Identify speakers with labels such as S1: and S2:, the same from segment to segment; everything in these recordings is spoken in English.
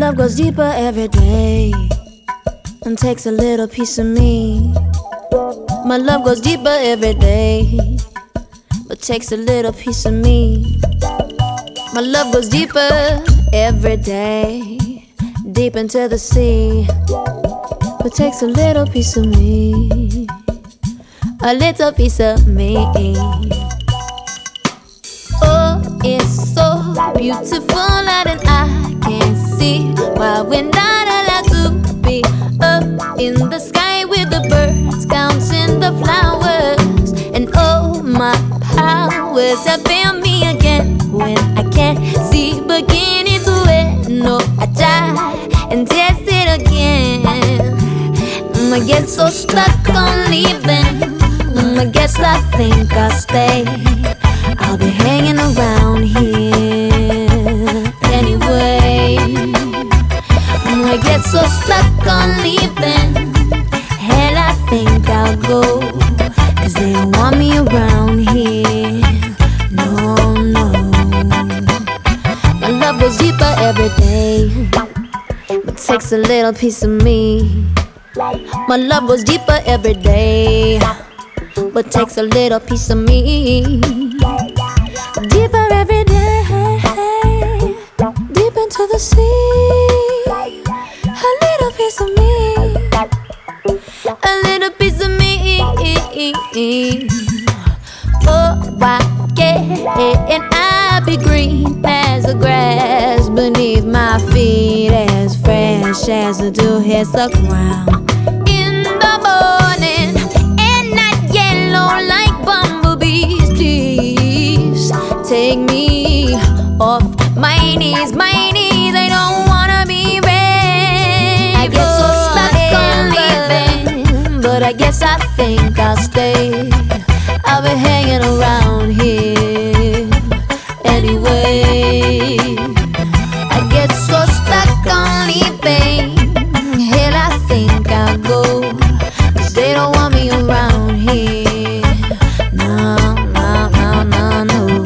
S1: love goes deeper every day and takes a little piece of me. My love goes deeper every day, but takes a little piece of me. My love goes deeper every day, deep into the sea, but takes a little piece of me, a little piece of me. Oh, it's so beautiful that I can't see why we're not allowed to be up in the sky with the birds, counting the flowers. And oh, my powers have failed me again when I can't see beginning to end. No, I try and test it again. I get so stuck on leaving. I guess I think I'll stay. I'll be hanging around here anyway. I get so stuck on leaving. Hell, I think I'll go, 'cause they don't want me around here. No, no. My love goes deeper every day, but takes a little piece of me. My love goes deeper every day, but takes a little piece of me. Deeper every day, deep into the sea. A little piece of me, a little piece of me. Oh, why can't I be green as the grass beneath my feet, as fresh as the dew hits the ground in the morning, and not yellow like bumblebees? Please take me off my knees, my knees. I don't wanna be red. I get so stuck on leaving, but I guess I think I'll stay. I'll be hanging around here anyway. I get so stuck on leaving. Hell, I think I'll go, 'cause they don't want me around here. No, no, no, no, no.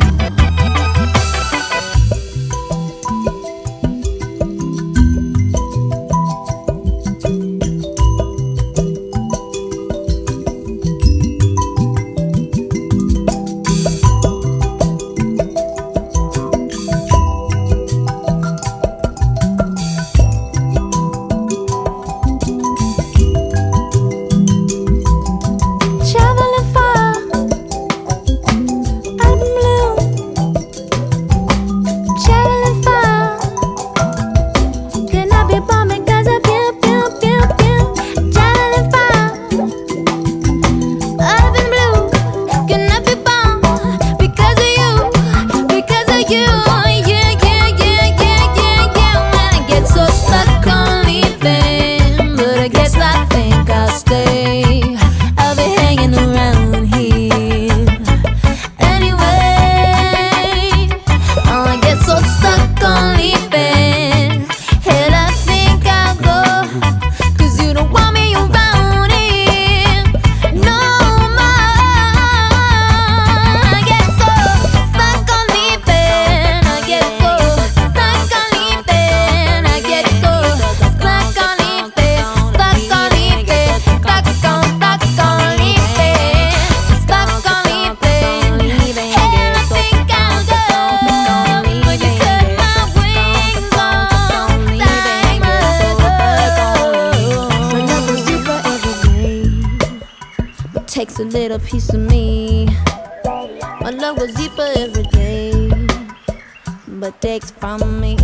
S1: Takes a little piece of me. My love goes deeper every day, but takes from me.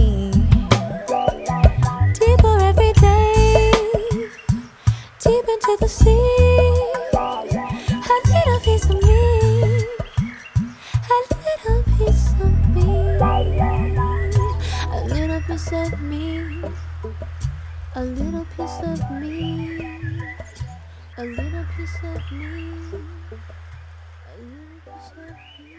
S1: Deeper every day, deep into the sea. A little piece of me, a little piece of me, a little piece of me, a little piece of me. A little piece of me, a little piece of me.